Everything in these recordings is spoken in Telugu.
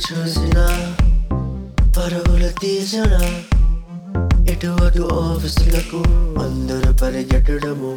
చూసినా పరుగులు తీసినా ఇటు అటు ఆఫీసులకు అందరూ పరిగెట్టడము.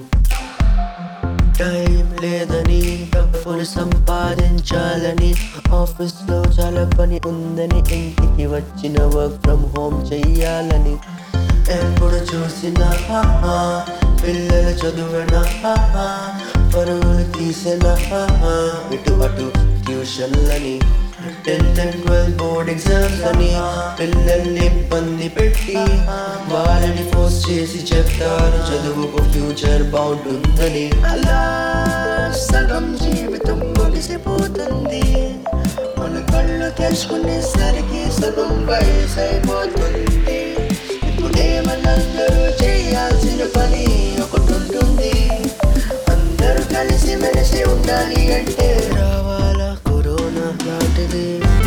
టైం లేదని డబ్బులు సంపాదించాలని ఆఫీస్లో చాలా పని ఉందని ఇంటికి వచ్చిన వర్క్ ఫ్రమ్ హోమ్ చెయ్యాలని ఎప్పుడు చూసినా పిల్లల చదువున పరుగులు తీసిన ఇటు అటు ట్యూషన్లని 10th and 12th board exams అని పిల్లల్ని ఇబ్బంది పెట్టి వాళ్ళని ఫోర్స్ చేసి చెప్తారు చదువుకు ఫ్యూచర్ బాగుంటుందని. అలా సగం జీవితం ముగిసిపోతుంది. మన కళ్ళు తెచ్చుకునేసరికి సగం వయసు అయిపోతుంది. ఇప్పుడే మనందరూ చేయాల్సిన పని ఒకటి ఉంటుంది. అందరూ కలిసి మెలిసి ఉండాలి అంటే రావాలా కరోనా లాంటిది.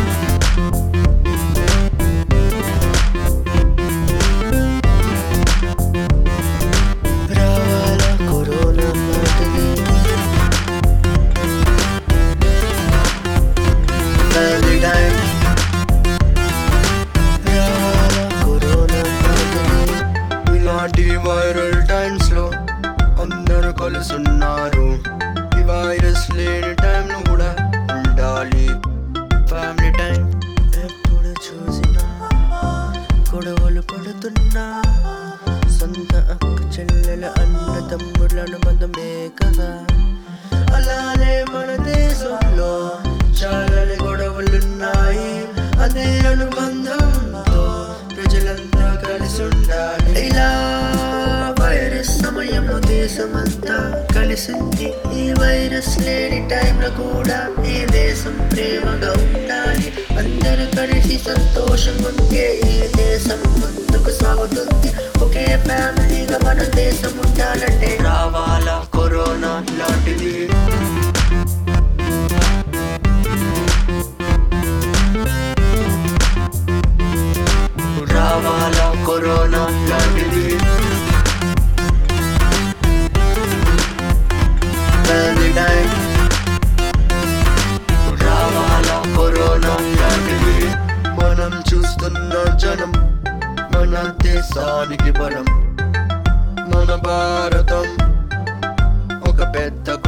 రావాలా కరోనా లాంటిది. Family time. రావాలా కరోనా లాంటిది. ఇలాంటి వైరల్ టైమ్స్ లో అందరూ కలుసున్నారు. ఈ వైరస్ లేని టైం కూడా ఉండాలి ఫ్యామిలీ టైం. ఎప్పుడు చూసినా గొడవలు పడుతున్నా సొంత అక్క చెల్లెల అన్న తమ్ముళ్ళ అనుబంధమే కదా. అలానే మన దేశంలో చాలా గొడవలున్నాయి. అదే అనుబంధంతో ప్రజలంతా కలిసి ఉండాలి. ఇలా వైరస్ సమయంలో దేశమంతా కలిసింది. ఈ వైరస్ లేని టైంలో కూడా ఈ దేశం ప్రేమగా ఉండాలి. అందరూ కలిసి సంతోషంగా ఉంటే ఈ దేశం ముందుకు సాగుతుంది. ఒకే ఫ్యామిలీగా మన దేశం ఉండాలంటే రావాలా కరోనా లాంటిది. రావాలా కరోనా లాంటిది. Family time. రావాలా కరోనా లాంటిది. మనం చూస్తున్న జనం మన దేశానికి బలం. మన భారతం ఒక పెద్ద